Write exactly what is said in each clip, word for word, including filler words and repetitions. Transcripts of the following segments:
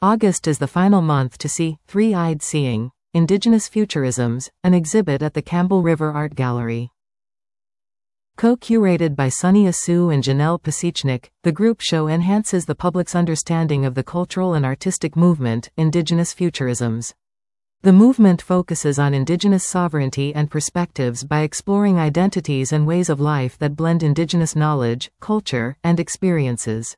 August is the final month to see Three-Eyed Seeing, Indigenous Futurisms, an exhibit at the Campbell River Art Gallery. Co-curated by Sunny Asu and Janelle Pasichnik, the group show enhances the public's understanding of the cultural and artistic movement, Indigenous Futurisms. The movement focuses on Indigenous sovereignty and perspectives by exploring identities and ways of life that blend Indigenous knowledge, culture, and experiences.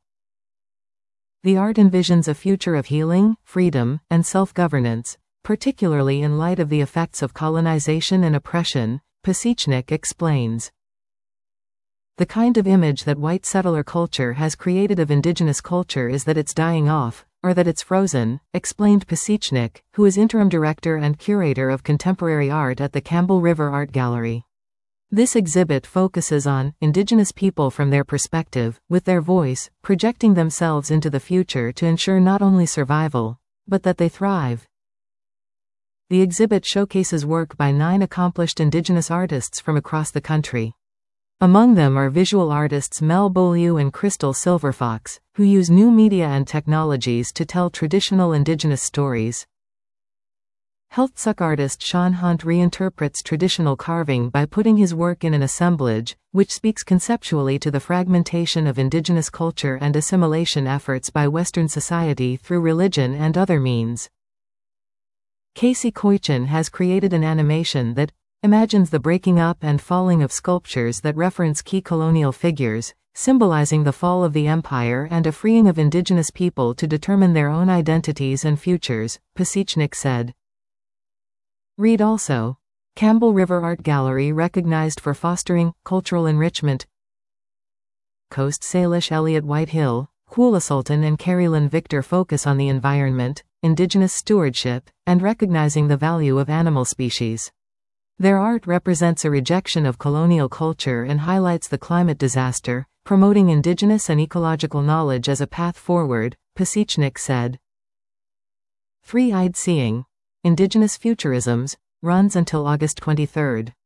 The art envisions a future of healing, freedom, and self-governance, particularly in light of the effects of colonization and oppression, Pasichnik explains. The kind of image that white settler culture has created of Indigenous culture is that it's dying off, or that it's frozen, explained Pasichnik, who is interim director and curator of contemporary art at the Campbell River Art Gallery. This exhibit focuses on Indigenous people from their perspective, with their voice, projecting themselves into the future to ensure not only survival, but that they thrive. The exhibit showcases work by nine accomplished Indigenous artists from across the country. Among them are visual artists Mel Beaulieu and Crystal Silverfox, who use new media and technologies to tell traditional Indigenous stories. Healthsuck artist Sean Hunt reinterprets traditional carving by putting his work in an assemblage, which speaks conceptually to the fragmentation of Indigenous culture and assimilation efforts by Western society through religion and other means. Casey Koichin has created an animation that imagines the breaking up and falling of sculptures that reference key colonial figures, symbolizing the fall of the empire and a freeing of Indigenous people to determine their own identities and futures, Pasichnik said. Read also. Campbell River Art Gallery recognized for fostering cultural enrichment. Coast Salish Elliot Whitehill, Kula Sultan and Carrie-Lynn Victor focus on the environment, Indigenous stewardship, and recognizing the value of animal species. Their art represents a rejection of colonial culture and highlights the climate disaster, promoting Indigenous and ecological knowledge as a path forward, Pasichnik said. Three-Eyed Seeing, Indigenous Futurisms, runs until August twenty-third.